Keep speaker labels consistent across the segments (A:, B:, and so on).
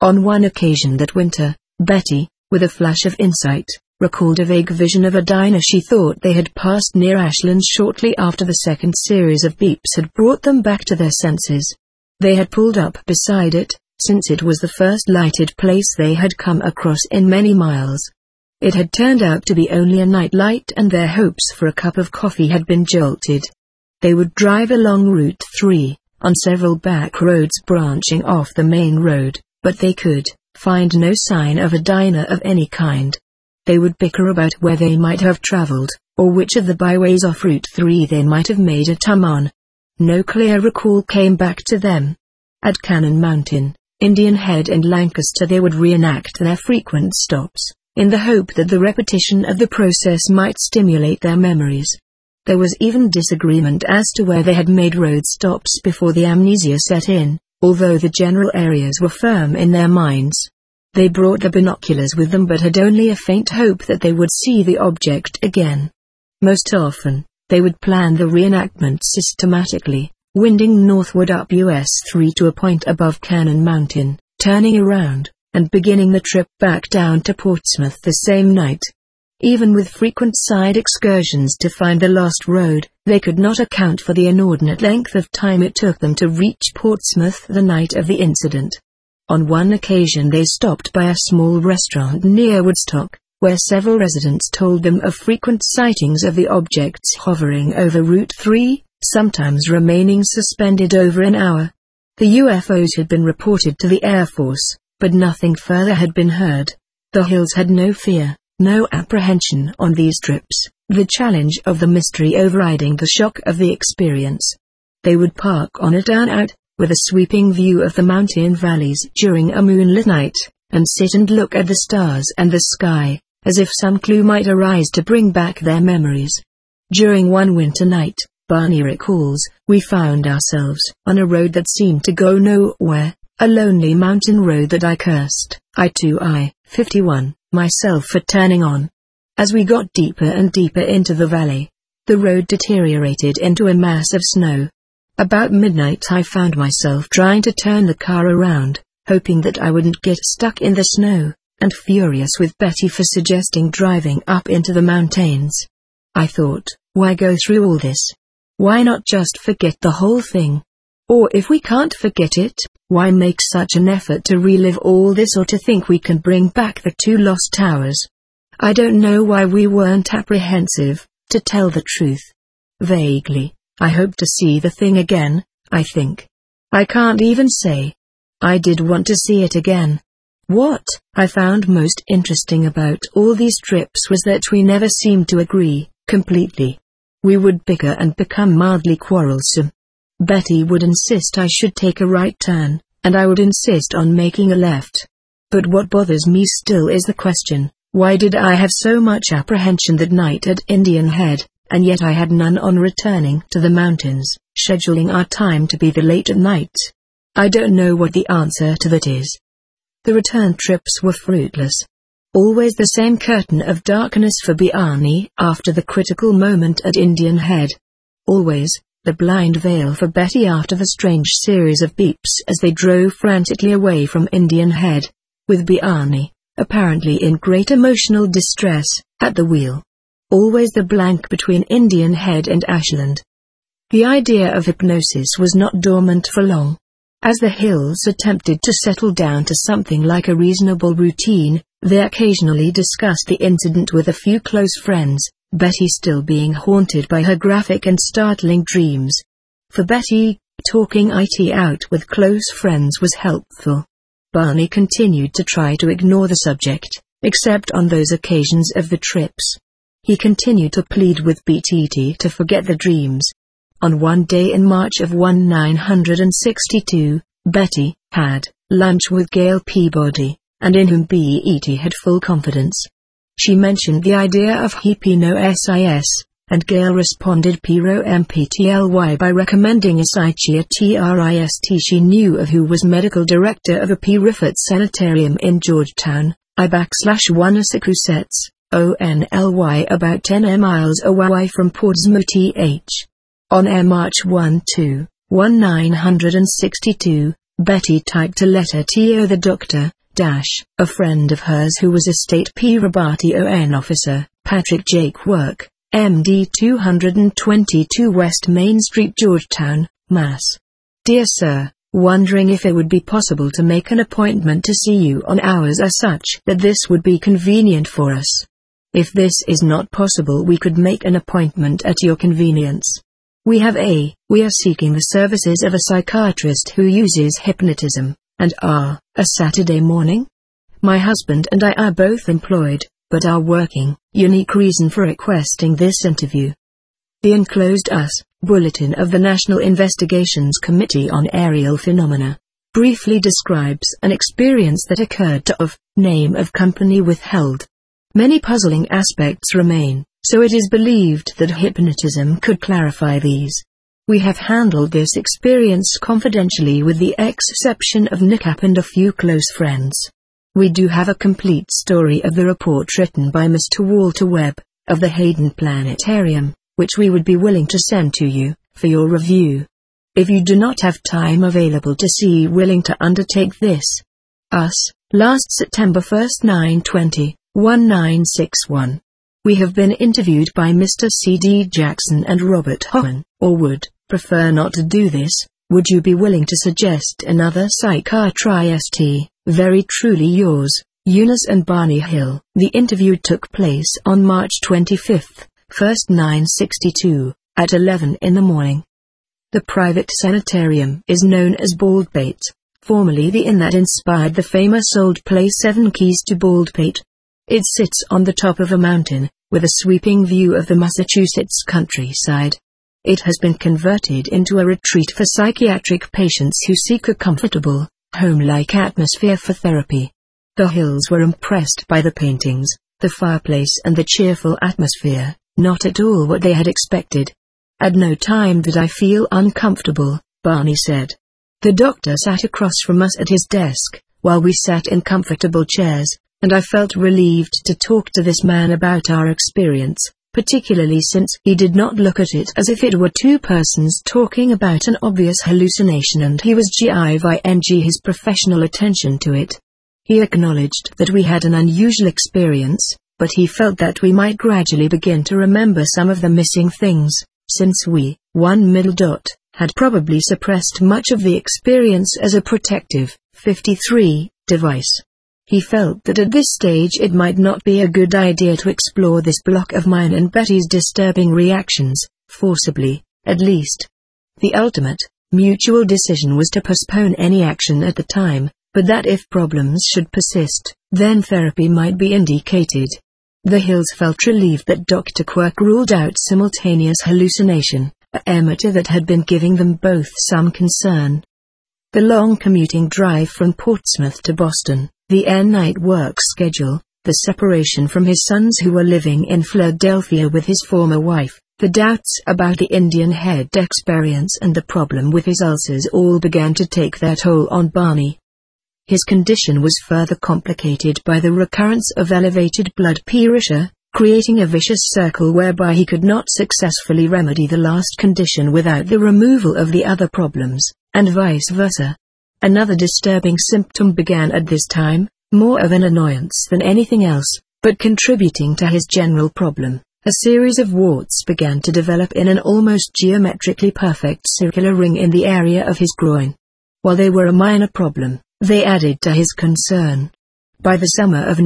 A: On one occasion that winter, Betty, with a flash of insight, recalled a vague vision of a diner she thought they had passed near Ashland shortly after the second series of beeps had brought them back to their senses. They had pulled up beside it, since it was the first lighted place they had come across in many miles. It had turned out to be only a night light, and their hopes for a cup of coffee had been jolted. They would drive along Route 3, on several back roads branching off the main road, but they could find no sign of a diner of any kind. They would bicker about where they might have traveled, or which of the byways off Route 3 they might have made a turn on. No clear recall came back to them. At Cannon Mountain, Indian Head and Lancaster they would reenact their frequent stops, in the hope that the repetition of the process might stimulate their memories. There was even disagreement as to where they had made road stops before the amnesia set in, although the general areas were firm in their minds. They brought the binoculars with them but had only a faint hope that they would see the object again. Most often, they would plan the reenactment systematically, winding northward up US 3 to a point above Cannon Mountain, turning around, and beginning the trip back down to Portsmouth the same night. Even with frequent side excursions to find the lost road, they could not account for the inordinate length of time it took them to reach Portsmouth the night of the incident. On one occasion they stopped by a small restaurant near Woodstock, where several residents told them of frequent sightings of the objects hovering over Route 3, sometimes remaining suspended over an hour. The UFOs had been reported to the Air Force, but nothing further had been heard. The Hills had no fear, no apprehension on these trips, the challenge of the mystery overriding the shock of the experience. They would park on a dugout, with a sweeping view of the mountain valleys during a moonlit night, and sit and look at the stars and the sky, as if some clue might arise to bring back their memories. During one winter night, Barney recalls, we found ourselves on a road that seemed to go nowhere, a lonely mountain road that I cursed, I-51, myself for turning on. As we got deeper and deeper into the valley, the road deteriorated into a mass of snow. About midnight I found myself trying to turn the car around, hoping that I wouldn't get stuck in the snow, and furious with Betty for suggesting driving up into the mountains. I thought, why go through all this? Why not just forget the whole thing? Or if we can't forget it, why make such an effort to relive all this or to think we can bring back the two lost towers? I don't know why we weren't apprehensive, to tell the truth. Vaguely, I hope to see the thing again, I think. I can't even say. I did want to see it again. What I found most interesting about all these trips was that we never seemed to agree, completely. We would bicker and become mildly quarrelsome. Betty would insist I should take a right turn, and I would insist on making a left. But what bothers me still is the question, why did I have so much apprehension that night at Indian Head, and yet I had none on returning to the mountains, scheduling our time to be the late at night? I don't know what the answer to that is. The return trips were fruitless. Always the same curtain of darkness for Barney after the critical moment at Indian Head. Always the blind veil for Betty after the strange series of beeps as they drove frantically away from Indian Head, with Barney, apparently in great emotional distress, at the wheel. Always the blank between Indian Head and Ashland. The idea of hypnosis was not dormant for long. As the Hills attempted to settle down to something like a reasonable routine, they occasionally discussed the incident with a few close friends, Betty still being haunted by her graphic and startling dreams. For Betty, talking it out with close friends was helpful. Barney continued to try to ignore the subject, except on those occasions of the trips. He continued to plead with Betty to forget the dreams. On one day in March of 1962, Betty had lunch with Gail Peabody, and in whom Betty had full confidence. She mentioned the idea of hypnosis, and Gail responded PROMPTLY by recommending a psychiatrist she knew of who was medical director of a P. Riffett Sanitarium in Georgetown, I/1 ONLY about 10 miles away from Portsmouth. On March 1, 1962, Betty typed a letter to the doctor, a friend of hers who was a state P-Rabati-ON officer, Patrick Jake Work, MD 222 West Main Street, Georgetown, Mass. Dear Sir, wondering if it would be possible to make an appointment to see you on hours as such that this would be convenient for us. If this is not possible, we could make an appointment at your convenience. We are seeking the services of a psychiatrist who uses hypnotism, and a Saturday morning? My husband and I are both employed, but are working. Unique reason for requesting this interview. The enclosed Bulletin of the National Investigations Committee on Aerial Phenomena briefly describes an experience that occurred to name of company withheld. Many puzzling aspects remain, so it is believed that hypnotism could clarify these. We have handled this experience confidentially with the exception of Nick and a few close friends. We do have a complete story of the report written by Mr. Walter Webb, of the Hayden Planetarium, which we would be willing to send to you, for your review. If you do not have time available to see willing to undertake this. Last September 1st 9/20, 1961. We have been interviewed by Mr. C.D. Jackson and Robert Hoffman, or would prefer not to do this. Would you be willing to suggest another psychiatrist? Very truly yours, Eunice and Barney Hill. The interview took place on March 25th, 1962, at 11 in the morning. The private sanitarium is known as Baldpate, formerly the inn that inspired the famous old play Seven Keys to Baldpate. It sits on the top of a mountain, with a sweeping view of the Massachusetts countryside. It has been converted into a retreat for psychiatric patients who seek a comfortable, home-like atmosphere for therapy. The Hills were impressed by the paintings, the fireplace and the cheerful atmosphere, not at all what they had expected. At no time did I feel uncomfortable, Barney said. The doctor sat across from us at his desk, while we sat in comfortable chairs, and I felt relieved to talk to this man about our experience, particularly since he did not look at it as if it were two persons talking about an obvious hallucination, and he was giving his professional attention to it. He acknowledged that we had an unusual experience, but he felt that we might gradually begin to remember some of the missing things, since we, had probably suppressed much of the experience as a protective, 53, device. He felt that at this stage it might not be a good idea to explore this block of mine and Betty's disturbing reactions, forcibly, at least. The ultimate, mutual decision was to postpone any action at the time, but that if problems should persist, then therapy might be indicated. The Hills felt relieved that Dr. Quirk ruled out simultaneous hallucination, a matter that had been giving them both some concern. The long commuting drive from Portsmouth to Boston, the night work schedule, the separation from his sons who were living in Philadelphia with his former wife, the doubts about the Indian Head experience and the problem with his ulcers all began to take their toll on Barney. His condition was further complicated by the recurrence of elevated blood pressure, creating a vicious circle whereby he could not successfully remedy the last condition without the removal of the other problems, and vice versa. Another disturbing symptom began at this time, more of an annoyance than anything else, but contributing to his general problem. A series of warts began to develop in an almost geometrically perfect circular ring in the area of his groin. While they were a minor problem, they added to his concern. By the summer of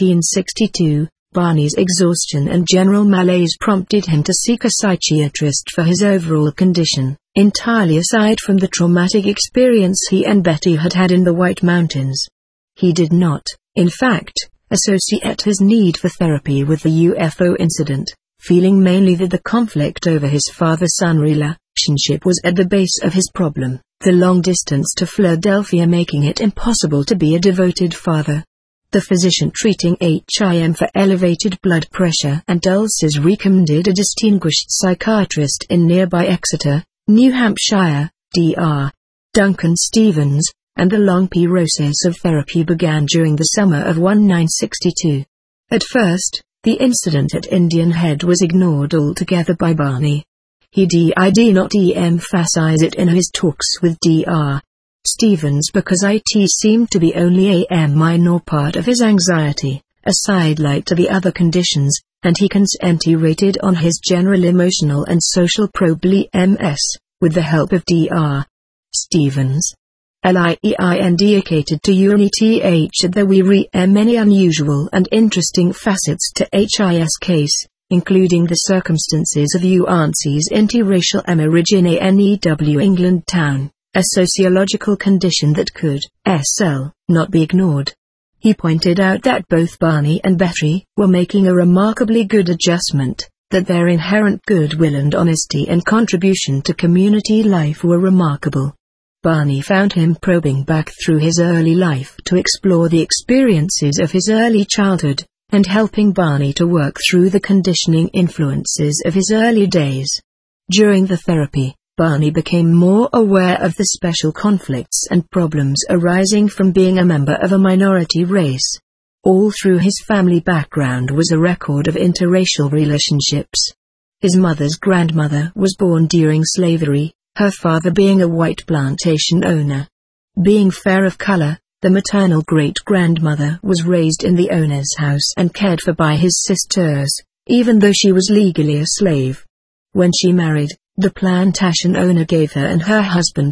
A: 1962, Barney's exhaustion and general malaise prompted him to seek a psychiatrist for his overall condition, entirely aside from the traumatic experience he and Betty had had in the White Mountains. He did not, in fact, associate his need for therapy with the UFO incident, feeling mainly that the conflict over his father-son relationship was at the base of his problem, the long distance to Philadelphia making it impossible to be a devoted father. The physician treating him for elevated blood pressure and ulcers recommended a distinguished psychiatrist in nearby Exeter, New Hampshire, Dr. Duncan Stevens, and the long process of therapy began during the summer of 1962. At first, the incident at Indian Head was ignored altogether by Barney. He did not emphasize it in his talks with Dr. Stevens because IT seemed to be only a minor part of his anxiety, a sidelight to the other conditions, and he concentrated on his general emotional and social problem MS, with the help of Dr. Stevens. LIEI indicated to UNETH that there were many unusual and interesting facets to HIS case, including the circumstances of UNC's interracial marriage in a NEW England town, a sociological condition that could, not be ignored. He pointed out that both Barney and Betty were making a remarkably good adjustment, that their inherent goodwill and honesty and contribution to community life were remarkable. Barney found him probing back through his early life to explore the experiences of his early childhood, and helping Barney to work through the conditioning influences of his early days. During the therapy, Barney became more aware of the special conflicts and problems arising from being a member of a minority race. All through his family background was a record of interracial relationships. His mother's grandmother was born during slavery, her father being a white plantation owner. Being fair of color, the maternal great-grandmother was raised in the owner's house and cared for by his sisters, even though she was legally a slave. When she married, the plantation owner gave her and her husband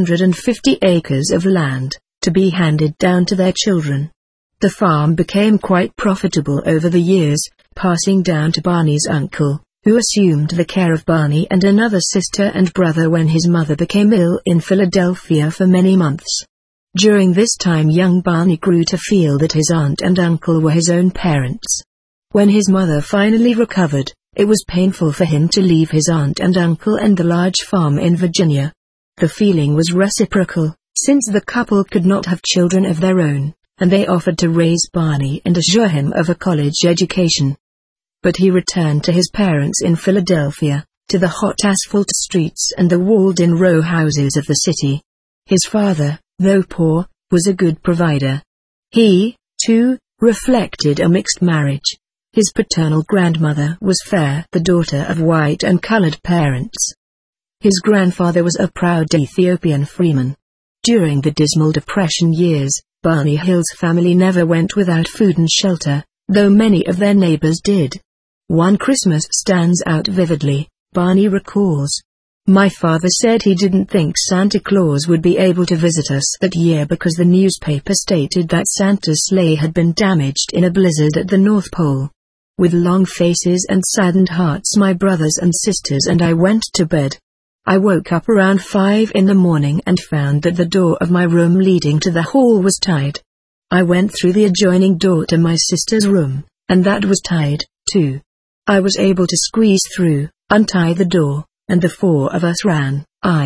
A: 250 acres of land, to be handed down to their children. The farm became quite profitable over the years, passing down to Barney's uncle, who assumed the care of Barney and another sister and brother when his mother became ill in Philadelphia for many months. During this time young Barney grew to feel that his aunt and uncle were his own parents. When his mother finally recovered, it was painful for him to leave his aunt and uncle and the large farm in Virginia. The feeling was reciprocal, since the couple could not have children of their own, and they offered to raise Barney and assure him of a college education. But he returned to his parents in Philadelphia, to the hot asphalt streets and the walled-in row houses of the city. His father, though poor, was a good provider. He, too, reflected a mixed marriage. His paternal grandmother was fair, the daughter of white and colored parents. His grandfather was a proud Ethiopian freeman. During the dismal Depression years, Barney Hill's family never went without food and shelter, though many of their neighbors did. One Christmas stands out vividly, Barney recalls. My father said he didn't think Santa Claus would be able to visit us that year because the newspaper stated that Santa's sleigh had been damaged in a blizzard at the North Pole. With long faces and saddened hearts my brothers and sisters and I went to bed. I woke up around 5 in the morning and found that the door of my room leading to the hall was tied. I went through the adjoining door to my sister's room, and that was tied, too. I was able to squeeze through, untie the door, and the 4 of us ran,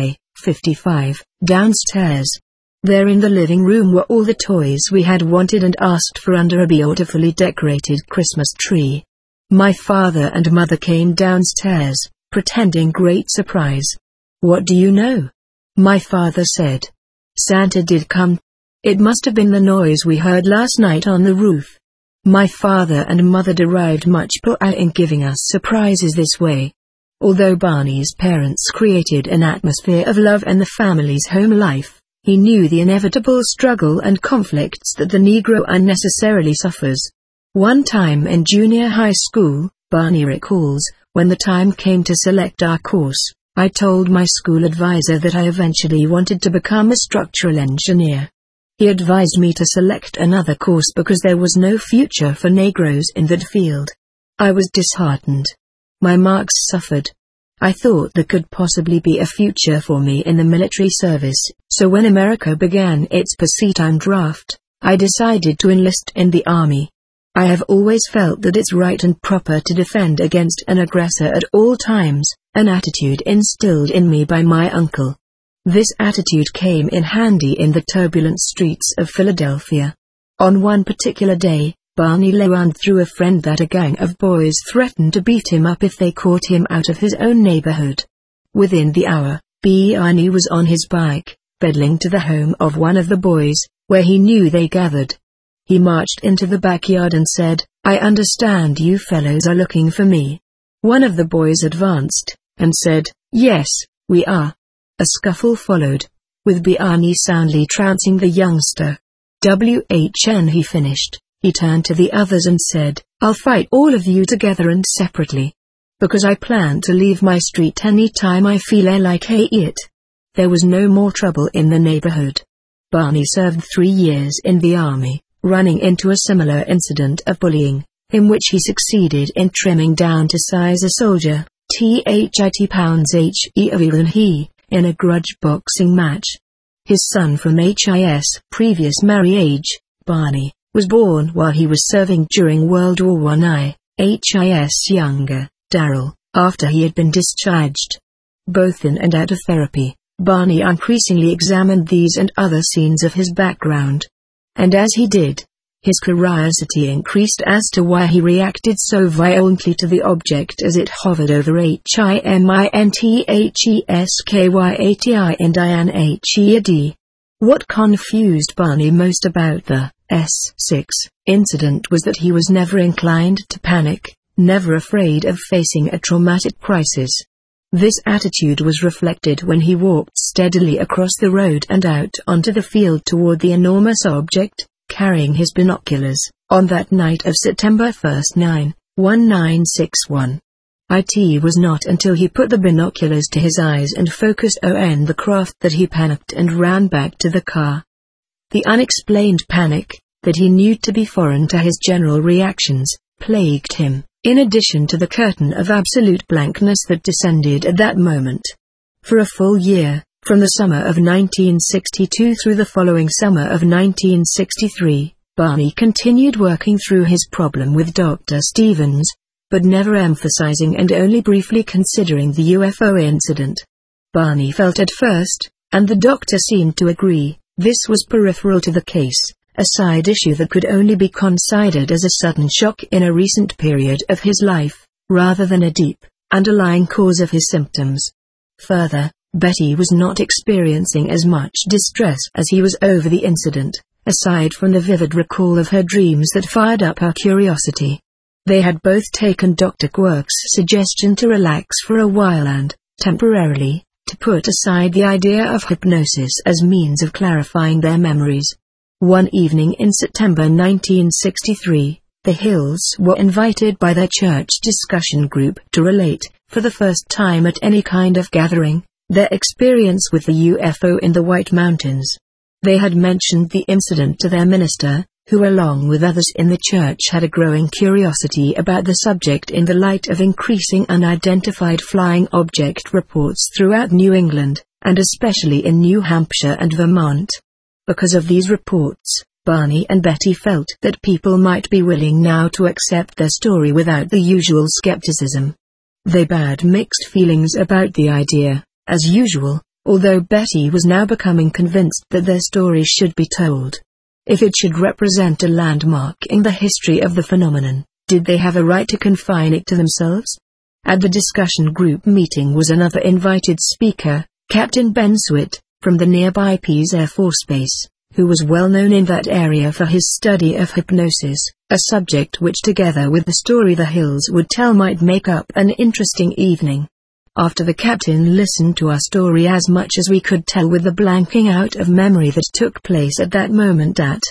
A: 55, downstairs. There in the living room were all the toys we had wanted and asked for under a beautifully decorated Christmas tree. My father and mother came downstairs, pretending great surprise. What do you know? My father said. Santa did come. It must have been the noise we heard last night on the roof. My father and mother derived much pleasure in giving us surprises this way. Although Barney's parents created an atmosphere of love in the family's home life, he knew the inevitable struggle and conflicts that the Negro unnecessarily suffers. One time in junior high school, Barney recalls, when the time came to select our course, I told my school advisor that I eventually wanted to become a structural engineer. He advised me to select another course because there was no future for Negroes in that field. I was disheartened. My marks suffered. I thought there could possibly be a future for me in the military service, so when America began its peacetime draft, I decided to enlist in the Army. I have always felt that it's right and proper to defend against an aggressor at all times, an attitude instilled in me by my uncle. This attitude came in handy in the turbulent streets of Philadelphia. On one particular day, Barney learned through a friend that a gang of boys threatened to beat him up if they caught him out of his own neighborhood. Within the hour, Barney was on his bike, pedaling to the home of one of the boys, where he knew they gathered. He marched into the backyard and said, "I understand you fellows are looking for me." One of the boys advanced, and said, "Yes, we are." A scuffle followed. with Barney soundly trouncing the youngster. "WHN," he finished. He turned to the others and said, "I'll fight all of you together and separately. Because I plan to leave my street any time I feel like it." There was no more trouble in the neighborhood. Barney served 3 years in the army, running into a similar incident of bullying, in which he succeeded in trimming down to size a soldier, £80 heavier than he, in a grudge boxing match. His son from his previous marriage, Barney, was born while he was serving during World War I, his younger, Daryl, after he had been discharged. Both in and out of therapy, Barney increasingly examined these and other scenes of his background. And as he did, his curiosity increased as to why he reacted so violently to the object as it hovered over HIMINTHESKYATI and INHEAD. What confused Barney most about the S6 incident was that he was never inclined to panic, never afraid of facing a traumatic crisis. This attitude was reflected when he walked steadily across the road and out onto the field toward the enormous object, carrying his binoculars, on that night of September 1, 1961. It was not until he put the binoculars to his eyes and focused on the craft that he panicked and ran back to the car. The unexplained panic, that he knew to be foreign to his general reactions, plagued him, in addition to the curtain of absolute blankness that descended at that moment. For a full year, from the summer of 1962 through the following summer of 1963, Barney continued working through his problem with Dr. Stevens, but never emphasizing and only briefly considering the UFO incident. Barney felt at first, and the doctor seemed to agree, this was peripheral to the case, a side issue that could only be considered as a sudden shock in a recent period of his life, rather than a deep, underlying cause of his symptoms. Further, Betty was not experiencing as much distress as he was over the incident, aside from the vivid recall of her dreams that fired up her curiosity. They had both taken Dr. Quirk's suggestion to relax for a while and, temporarily, to put aside the idea of hypnosis as means of clarifying their memories. One evening in September 1963, the Hills were invited by their church discussion group to relate, for the first time at any kind of gathering, their experience with the UFO in the White Mountains. They had mentioned the incident to their minister, who along with others in the church had a growing curiosity about the subject in the light of increasing unidentified flying object reports throughout New England, and especially in New Hampshire and Vermont. Because of these reports, Barney and Betty felt that people might be willing now to accept their story without the usual skepticism. They had mixed feelings about the idea, as usual, although Betty was now becoming convinced that their story should be told. If it should represent a landmark in the history of the phenomenon, did they have a right to confine it to themselves? At the discussion group meeting was another invited speaker, Captain Ben Swift, from the nearby Pease Air Force Base, who was well known in that area for his study of hypnosis, a subject which together with the story the Hills would tell might make up an interesting evening. After the captain listened to our story as much as we could tell with the blanking out of memory that took place at that moment at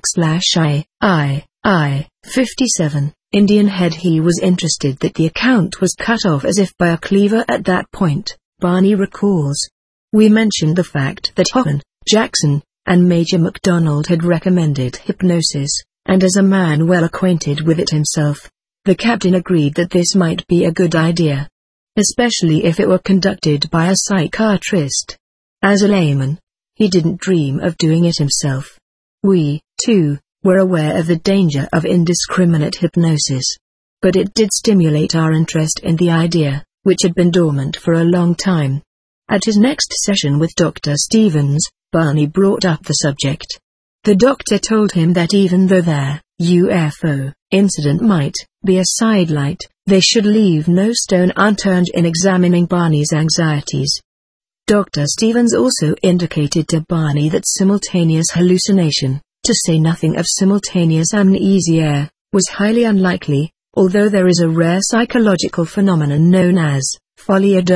A: /I 57 Indian Head, he was interested that the account was cut off as if by a cleaver at that point, Barney recalls. We mentioned the fact that Hoffman, Jackson, and Major MacDonald had recommended hypnosis, and as a man well acquainted with it himself, the captain agreed that this might be a good idea, especially if it were conducted by a psychiatrist. As a layman, he didn't dream of doing it himself. We, too, were aware of the danger of indiscriminate hypnosis. But it did stimulate our interest in the idea, which had been dormant for a long time. At his next session with Dr. Stevens, Barney brought up the subject. The doctor told him that even though their UFO incident might be a sidelight, they should leave no stone unturned in examining Barney's anxieties. Dr. Stevens also indicated to Barney that simultaneous hallucination, to say nothing of simultaneous amnesia, was highly unlikely, although there is a rare psychological phenomenon known as folie à deux,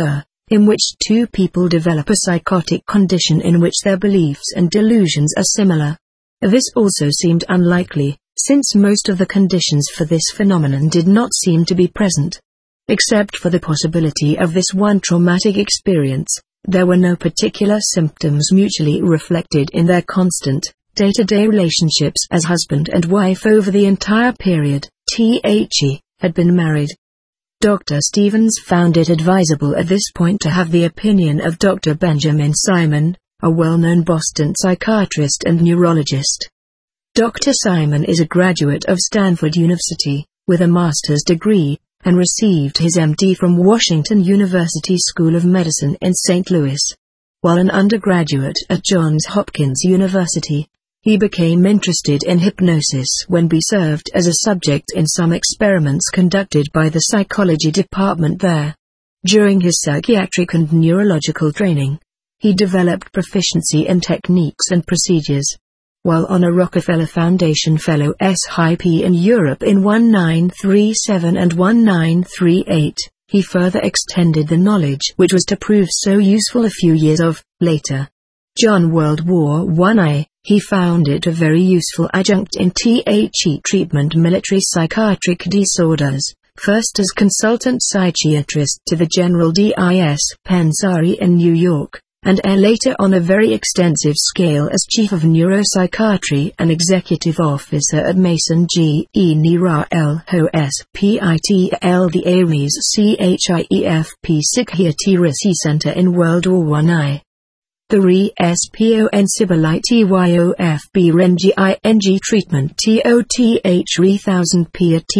A: in which two people develop a psychotic condition in which their beliefs and delusions are similar. This also seemed unlikely, since most of the conditions for this phenomenon did not seem to be present. Except for the possibility of this one traumatic experience, there were no particular symptoms mutually reflected in their constant, day-to-day relationships as husband and wife over the entire period The had been married. Dr. Stevens found it advisable at this point to have the opinion of Dr. Benjamin Simon, a well-known Boston psychiatrist and neurologist. Dr. Simon is a graduate of Stanford University, with a master's degree, and received his MD from Washington University School of Medicine in St. Louis. While an undergraduate at Johns Hopkins University, he became interested in hypnosis when he served as a subject in some experiments conducted by the psychology department there. During his psychiatric and neurological training, he developed proficiency in techniques and procedures. While on a Rockefeller Foundation Fellowship in Europe in 1937 and 1938, he further extended the knowledge which was to prove so useful a few years later. During World War I, he found it a very useful adjunct in The treatment military psychiatric disorders, first as consultant psychiatrist to the General Dispensary in New York, and later on a very extensive scale as chief of neuropsychiatry and executive officer at Mason G.E. Neurol Hospital the Ames CHIEFP Psychiatry Center in World War I. The RESPON Sibyllite YOFB treatment TOTH 3000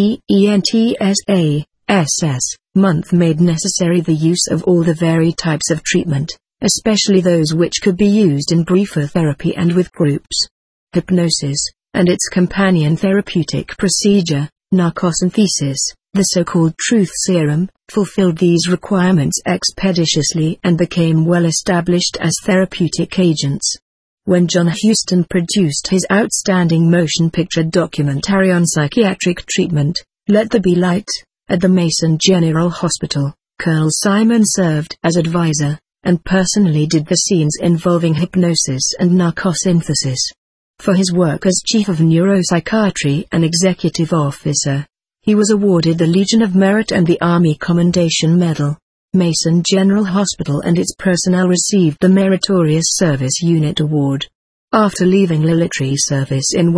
A: PA TENTSA month made necessary the use of all the varied types of treatment, especially those which could be used in briefer therapy and with groups. Hypnosis, and its companion therapeutic procedure, narcosynthesis, the so-called truth serum, fulfilled these requirements expeditiously and became well established as therapeutic agents. When John Huston produced his outstanding motion picture documentary on psychiatric treatment, Let There Be Light, at the Mason General Hospital, Colonel Simon served as advisor, and personally did the scenes involving hypnosis and narcosynthesis. For his work as chief of neuropsychiatry and executive officer, he was awarded the Legion of Merit and the Army Commendation Medal. Mason General Hospital and its personnel received the Meritorious Service Unit Award. After leaving military service in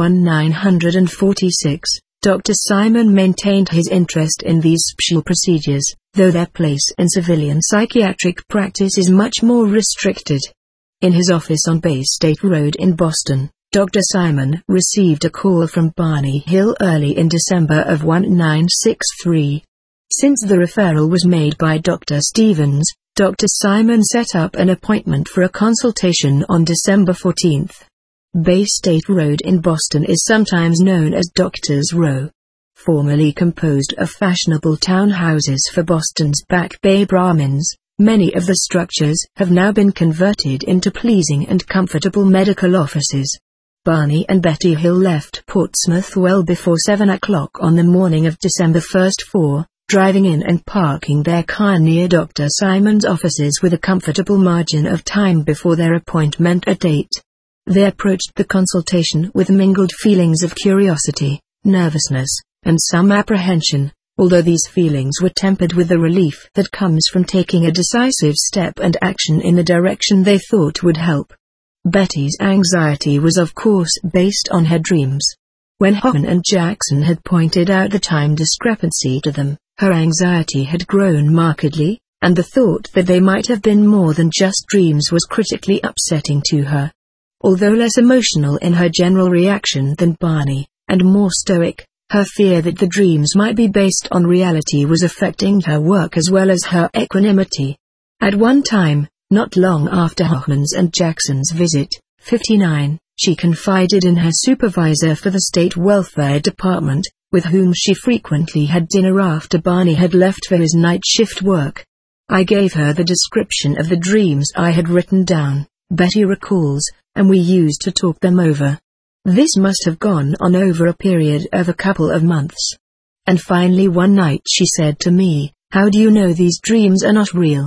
A: 1946, Dr. Simon maintained his interest in these special procedures, though their place in civilian psychiatric practice is much more restricted. In his office on Bay State Road in Boston, Dr. Simon received a call from Barney Hill early in December of 1963. Since the referral was made by Dr. Stevens, Dr. Simon set up an appointment for a consultation on December 14. Bay State Road in Boston is sometimes known as Doctors Row. Formerly composed of fashionable townhouses for Boston's Back Bay Brahmins, many of the structures have now been converted into pleasing and comfortable medical offices. Barney and Betty Hill left Portsmouth well before 7 o'clock on the morning of December 1, driving in and parking their car near Dr. Simon's offices with a comfortable margin of time before their appointment date. They approached the consultation with mingled feelings of curiosity, nervousness, and some apprehension, although these feelings were tempered with the relief that comes from taking a decisive step and action in the direction they thought would help. Betty's anxiety was of course based on her dreams. When Hoffman and Jackson had pointed out the time discrepancy to them, her anxiety had grown markedly, and the thought that they might have been more than just dreams was critically upsetting to her. Although less emotional in her general reaction than Barney, and more stoic, her fear that the dreams might be based on reality was affecting her work as well as her equanimity. At one time, not long after Hoffman's and Jackson's visit, 59, she confided in her supervisor for the State Welfare Department, with whom she frequently had dinner after Barney had left for his night shift work. I gave her the description of the dreams I had written down, Betty recalls, and we used to talk them over. This must have gone on over a period of a couple of months. And finally one night she said to me, "How do you know these dreams are not real?"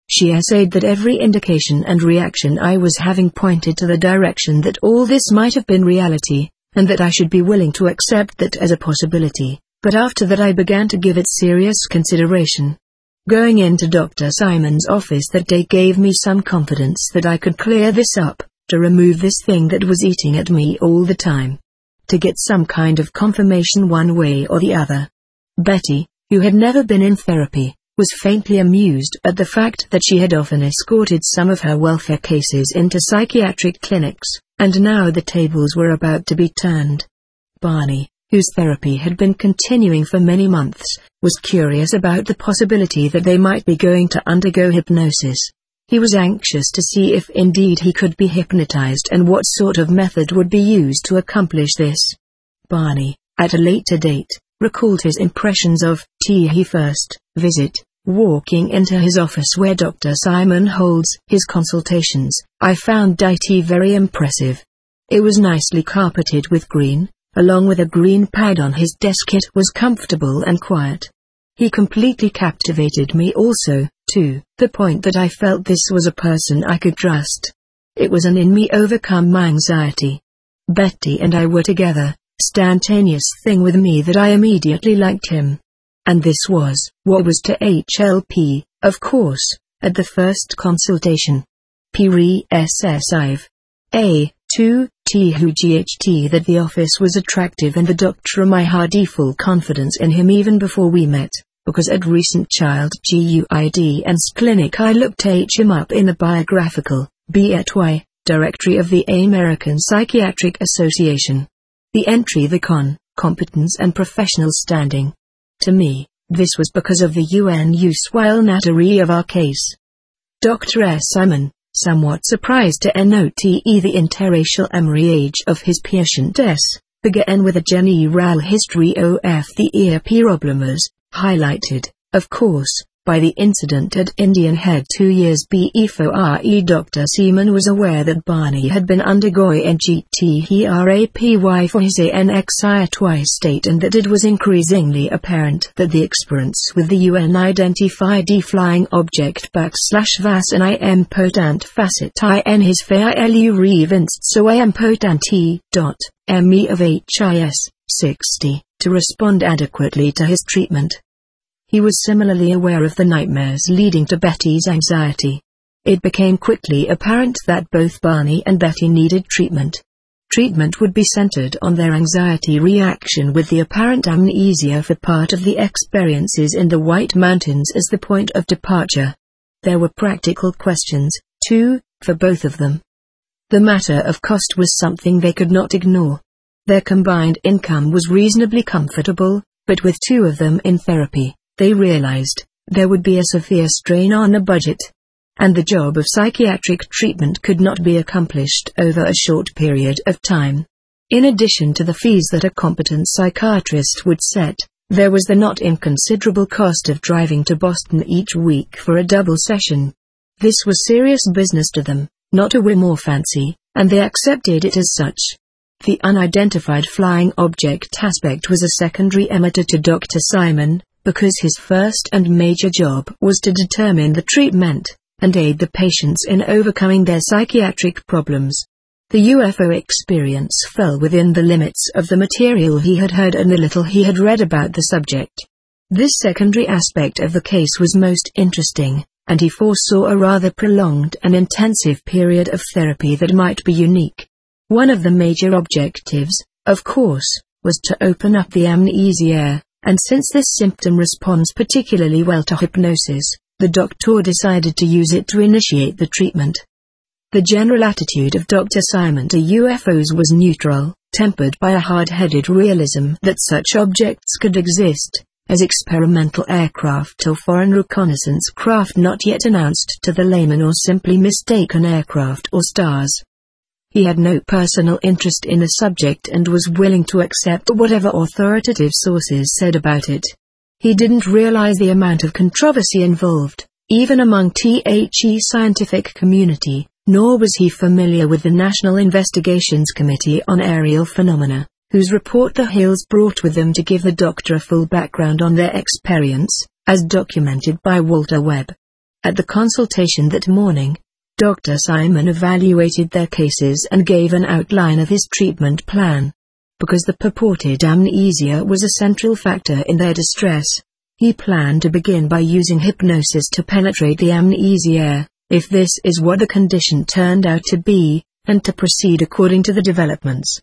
A: She essayed that every indication and reaction I was having pointed to the direction that all this might have been reality, and that I should be willing to accept that as a possibility, but after that I began to give it serious consideration. Going into Dr. Simon's office that day gave me some confidence that I could clear this up, to remove this thing that was eating at me all the time. To get some kind of confirmation one way or the other. Betty, who had never been in therapy, was faintly amused at the fact that she had often escorted some of her welfare cases into psychiatric clinics, and now the tables were about to be turned. Barney, whose therapy had been continuing for many months, was curious about the possibility that they might be going to undergo hypnosis. He was anxious to see if indeed he could be hypnotized and what sort of method would be used to accomplish this. Barney, at a later date, recalled his impressions of his first visit, walking into his office where Dr. Simon holds his consultations. I found it very impressive. It was nicely carpeted with green, along with a green pad on his desk. It was comfortable and quiet. He completely captivated me also, to the point that I felt this was a person I could trust. It was an in me overcome my anxiety. Betty and I were together, instantaneous thing with me that I immediately liked him. And this was what was to HLP, of course, at the first consultation. P.R.S.S.I.V. A.2. T.H.T. that the office was attractive and the doctor I had full confidence in him even before we met, because at recent child guidance clinic I looked him up in the biographical, B.Y. directory of the American Psychiatric Association. The entry the competence and professional standing. To me, this was because of the unusual nature of our case. Dr. S. Simon, somewhat surprised to note the interracial age of his patient S, began with a general history of the ear problems, highlighted, of course, by the incident at Indian Head 2 years before. Dr. Seaman was aware that Barney had been undergoing therapy for his anxiety state and that it was increasingly apparent that the experience with the unidentified flying object /vas an important facet in his fairly revinced so important me of HIS 60 to respond adequately to his treatment. He was similarly aware of the nightmares leading to Betty's anxiety. It became quickly apparent that both Barney and Betty needed treatment. Treatment would be centered on their anxiety reaction with the apparent amnesia for part of the experiences in the White Mountains as the point of departure. There were practical questions, too, for both of them. The matter of cost was something they could not ignore. Their combined income was reasonably comfortable, but with two of them in therapy, they realized there would be a severe strain on the budget. And the job of psychiatric treatment could not be accomplished over a short period of time. In addition to the fees that a competent psychiatrist would set, there was the not inconsiderable cost of driving to Boston each week for a double session. This was serious business to them, not a whim or fancy, and they accepted it as such. The unidentified flying object aspect was a secondary matter to Dr. Simon, because his first and major job was to determine the treatment, and aid the patients in overcoming their psychiatric problems. The UFO experience fell within the limits of the material he had heard and the little he had read about the subject. This secondary aspect of the case was most interesting, and he foresaw a rather prolonged and intensive period of therapy that might be unique. One of the major objectives, of course, was to open up the amnesia. And since this symptom responds particularly well to hypnosis, the doctor decided to use it to initiate the treatment. The general attitude of Dr. Simon to UFOs was neutral, tempered by a hard-headed realism that such objects could exist, as experimental aircraft or foreign reconnaissance craft not yet announced to the layman or simply mistaken aircraft or stars. He had no personal interest in the subject and was willing to accept whatever authoritative sources said about it. He didn't realize the amount of controversy involved, even among the scientific community, nor was he familiar with the National Investigations Committee on Aerial Phenomena, whose report the Hales brought with them to give the doctor a full background on their experience, as documented by Walter Webb. At the consultation that morning, Dr. Simon evaluated their cases and gave an outline of his treatment plan. Because the purported amnesia was a central factor in their distress, he planned to begin by using hypnosis to penetrate the amnesia, if this is what the condition turned out to be, and to proceed according to the developments.